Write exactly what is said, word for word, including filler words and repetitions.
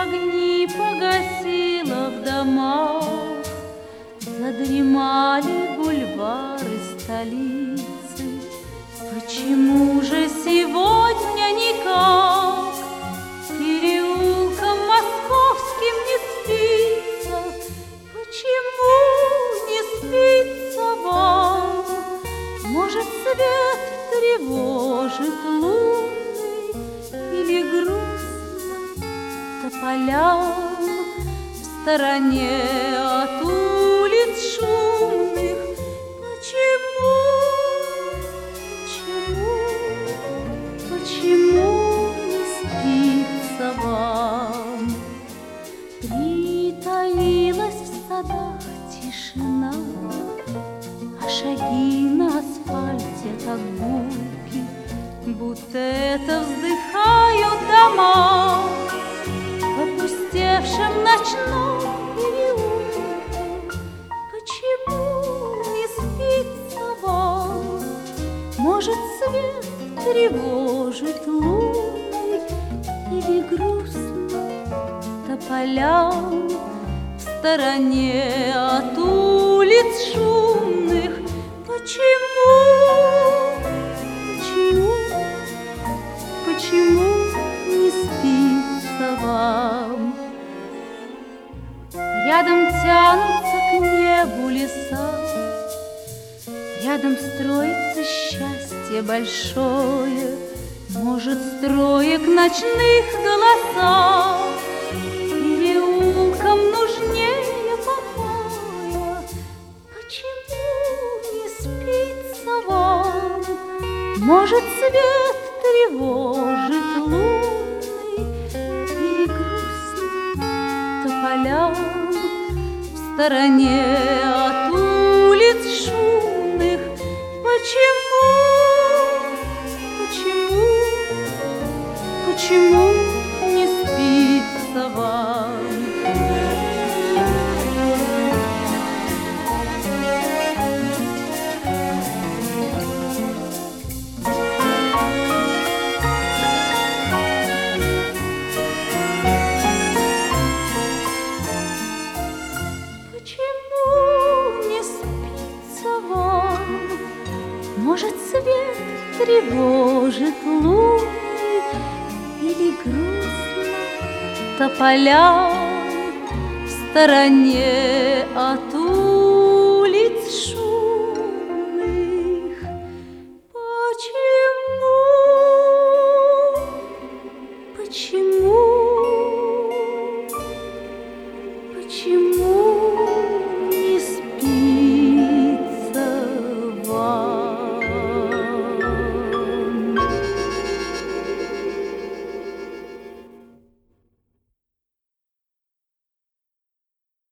огни погасила в домах, задремали бульвары столицы. Почему же сегодня никак переулком московским не спится? Почему не спится вам? Может, свет тревожит лунный или грустно тополям в стороне от улиц шумных? Почему, почему, почему не спится вам? Притаилась в садах тишина, а шаги на асфальте так гулки, будто это вздыхают дома в опустевшем ночном переулке. Почему не спится вам? Может, свет тревожит лунный или грустно тополям в стороне от улиц шумных? Почему, почему, почему не спится вам? Рядом тянутся к небу леса, рядом строится счастье большое, может, строек ночных голоса. Переулкам нужнее покоя. Почему не спится вам? Может, свет тревожит лунный или грустно тополям в стороне от улиц шумных? Почему, почему, почему не спится вам? Может, свет тревожит лунный или грустно тополям в стороне от